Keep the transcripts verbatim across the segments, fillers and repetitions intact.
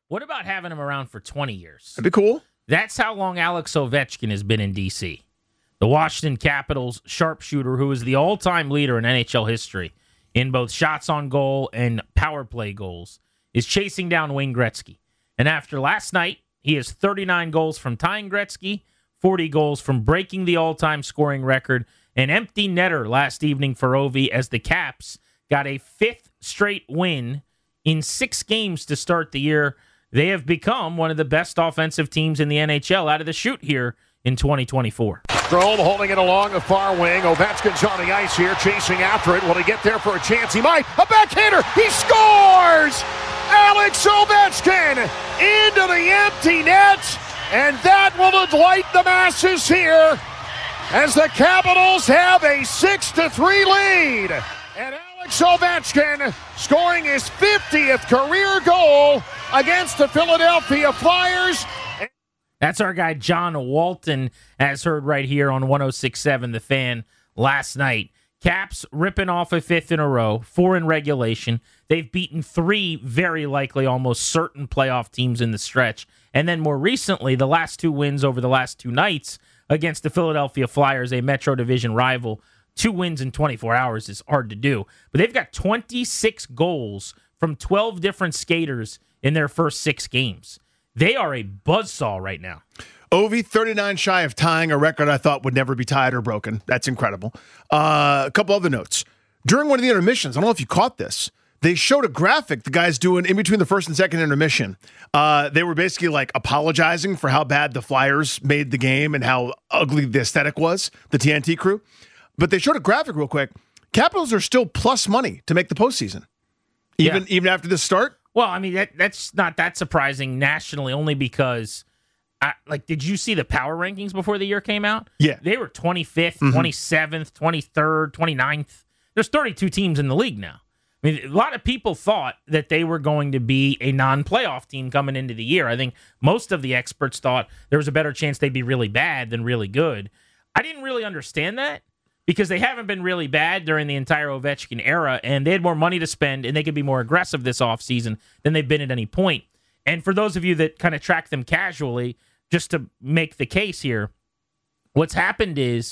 What about having him around for twenty years? That'd be cool. That's how long Alex Ovechkin has been in D C. The Washington Capitals sharpshooter, who is the all-time leader in N H L history in both shots on goal and power play goals, is chasing down Wayne Gretzky. And after last night, he has thirty-nine goals from tying Gretzky, forty goals from breaking the all-time scoring record, an empty netter last evening for Ovi as the Caps got a fifth straight win in six games to start the year. They have become one of the best offensive teams in the N H L out of the chute here in twenty twenty-four. Strome holding it along the far wing. Ovechkin's on the ice here, chasing after it. Will he get there for a chance? He might. A backhander. He scores! Alex Ovechkin into the empty net, and that will delight the masses here as the Capitals have a six to three lead. And Alex Ovechkin scoring his fiftieth career goal against the Philadelphia Flyers. That's our guy John Walton, as heard right here on one oh six point seven The Fan last night. Caps ripping off a fifth in a row, four in regulation. They've beaten three very likely, almost certain playoff teams in the stretch. And then more recently, the last two wins over the last two nights against the Philadelphia Flyers, a Metro Division rival. Two wins in twenty-four hours is hard to do. But they've got twenty-six goals from twelve different skaters in their first six games. They are a buzzsaw right now. Ovi, thirty-nine shy of tying a record I thought would never be tied or broken. That's incredible. Uh, a couple other notes. During one of the intermissions, I don't know if you caught this, they showed a graphic the guys doing in between the first and second intermission. Uh, they were basically like apologizing for how bad the Flyers made the game and how ugly the aesthetic was, the T N T crew. But they showed a graphic real quick. Capitals are still plus money to make the postseason, even, yeah. even after this start. Well, I mean, that that's not that surprising nationally, only because, I, like, did you see the power rankings before the year came out? Yeah. They were twenty-fifth, mm-hmm. twenty-seventh, twenty-third, twenty-ninth. There's thirty-two teams in the league now. I mean, a lot of people thought that they were going to be a non-playoff team coming into the year. I think most of the experts thought there was a better chance they'd be really bad than really good. I didn't really understand that, because they haven't been really bad during the entire Ovechkin era, and they had more money to spend, and they could be more aggressive this offseason than they've been at any point. And for those of you that kind of track them casually, just to make the case here, what's happened is,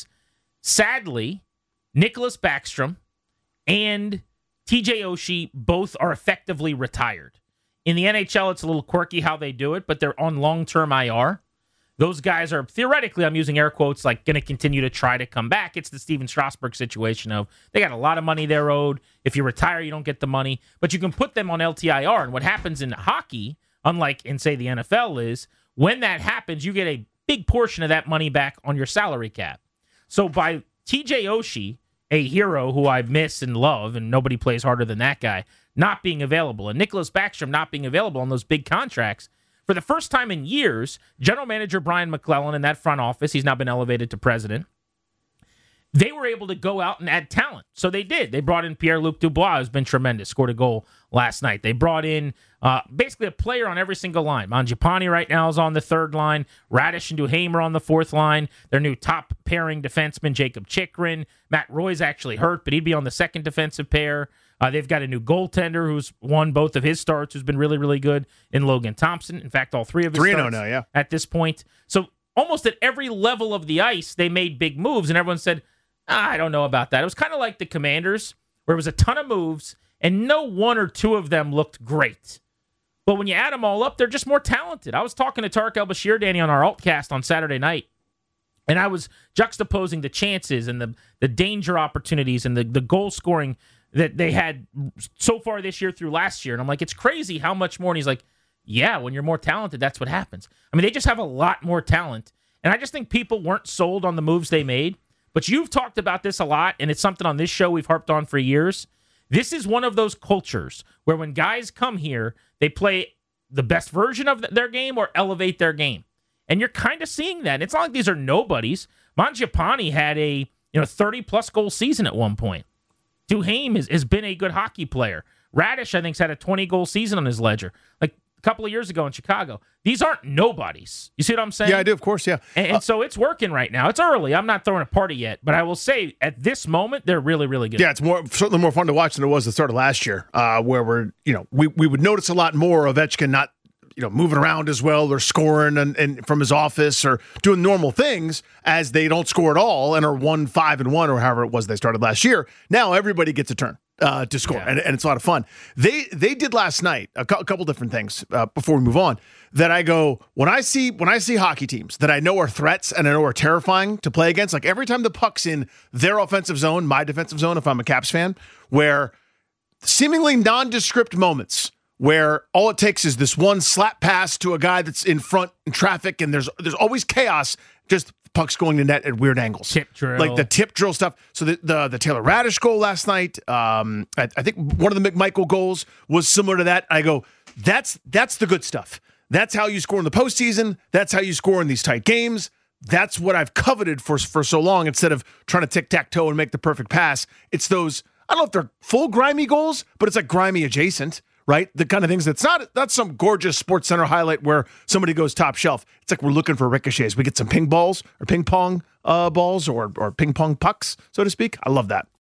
sadly, Nicholas Backstrom and T J Oshie both are effectively retired. In the N H L, it's a little quirky how they do it, but they're on long-term I R. Those guys are, theoretically, I'm using air quotes, like going to continue to try to come back. It's the Steven Strasburg situation of they got a lot of money they're owed. If you retire, you don't get the money. But you can put them on L T I R. And what happens in hockey, unlike in, say, the N F L, is when that happens, you get a big portion of that money back on your salary cap. So by T J Oshie, a hero who I miss and love, and nobody plays harder than that guy, not being available, and Nicholas Backstrom not being available on those big contracts, for the first time in years, General Manager Brian McClellan in that front office, he's now been elevated to president, they were able to go out and add talent. So they did. They brought in Pierre-Luc Dubois, who's been tremendous, scored a goal last night. They brought in uh, basically a player on every single line. Mangiapane right now is on the third line. Radish and Duhaime are on the fourth line. Their new top pairing defenseman, Jacob Chikrin. Matt Roy's actually hurt, but he'd be on the second defensive pair. Uh, they've got a new goaltender who's won both of his starts, who's been really, really good in Logan Thompson. In fact, all three of his three starts now, yeah. at this point. So almost at every level of the ice, they made big moves, and everyone said, ah, I don't know about that. It was kind of like the Commanders, where it was a ton of moves, and no one or two of them looked great. But when you add them all up, they're just more talented. I was talking to Tarek El-Bashir, Danny, on our Altcast on Saturday night, and I was juxtaposing the chances and the, the danger opportunities and the, the goal scoring that they had so far this year through last year. And I'm like, it's crazy how much more. And he's like, yeah, when you're more talented, that's what happens. I mean, they just have a lot more talent. And I just think people weren't sold on the moves they made. But you've talked about this a lot, and it's something on this show we've harped on for years. This is one of those cultures where when guys come here, they play the best version of their game or elevate their game. And you're kind of seeing that. It's not like these are nobodies. Mangiapane had a you know thirty-plus goal season at one point. Duhaime has, has been a good hockey player. Radish, I think, has had a twenty-goal season on his ledger. Like a couple of years ago in Chicago. These aren't nobodies. You see what I'm saying? Yeah, I do, of course, yeah. And, and uh, so it's working right now. It's early. I'm not throwing a party yet. But I will say, at this moment, they're really, really good. Yeah, it's more certainly more fun to watch than it was the start of last year, uh, where we're, you know, we, we would notice a lot more of Ovechkin not you know, moving around as well or scoring and, and from his office or doing normal things as they don't score at all and are one, five, and one or however it was they started last year. Now everybody gets a turn uh, to score, yeah. and, and it's a lot of fun. They they did last night a, cu- a couple different things uh, before we move on that I go, when I see when I see hockey teams that I know are threats and I know are terrifying to play against, like every time the puck's in their offensive zone, my defensive zone, if I'm a Caps fan, where seemingly nondescript moments where all it takes is this one slap pass to a guy that's in front in traffic, and there's there's always chaos, just pucks going to net at weird angles. Tip drill. Like the tip drill stuff. So the the, the Taylor Radish goal last night, um, I, I think one of the McMichael goals was similar to that. I go, that's that's the good stuff. That's how you score in the postseason. That's how you score in these tight games. That's what I've coveted for for so long, instead of trying to tic-tac-toe and make the perfect pass. It's those, I don't know if they're full grimy goals, but it's like grimy adjacent, right? The kind of things that's not that's some gorgeous Sports Center highlight where somebody goes top shelf. It's like we're looking for ricochets. We get some ping balls or ping pong uh, balls or or ping pong pucks, so to speak. I love that.